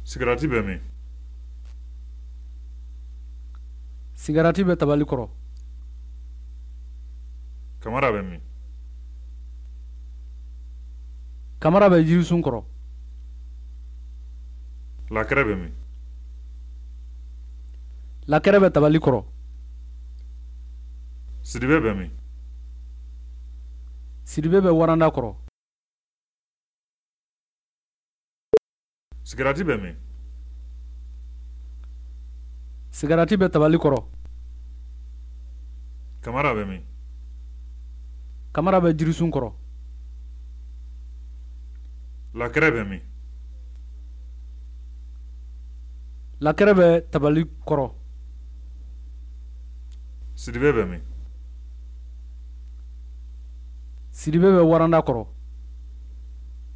Sigarati bɛ min? Sigarati bɛ tabali kɔrɔ. Kamara bɛ min? Kamara bɛ jirisun kɔrɔ. Lakɛrɛ bɛ min? Lakɛrɛ bɛ tabali kɔrɔ. Sidibe bɛ min? Sidibe bɛ waranda kɔrɔ. Sigarati bɛ min? Sigarati bɛ tabali kɔrɔ. Kamara bɛ min? Kamara bɛ jirisun kɔrɔ. Lakɛrɛ bɛ min? Lakɛrɛ bɛ tabali kɔrɔ. Sidibe bɛ min? Sidibe bɛ waranda kɔrɔ.